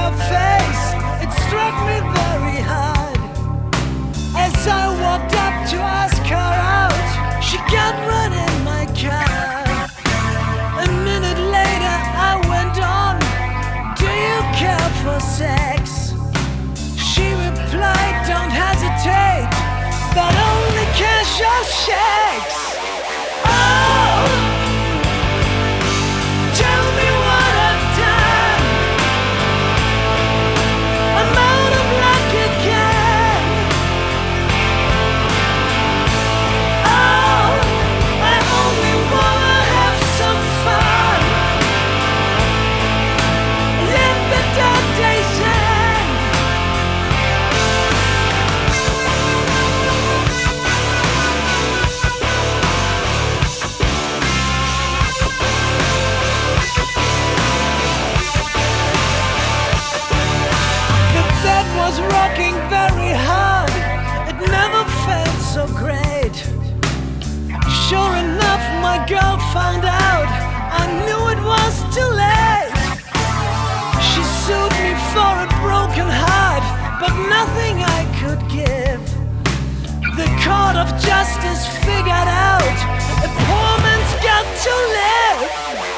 her face, it struck me very hard. As I walked up to ask her out, she got right in my car. A minute later I went on, do you care for sex? She replied, don't hesitate, but only casual checks. Oh, tell me what I've done. I'm out of luck again. Oh, I only wanna have some fun. Let the dark days end. The bed was rocking very hard. It never felt so great. Sure enough, my girl found out. I knew it was too late. She sued me for a broken heart, but nothing I could give. The court of justice figured out a poor man's got to live.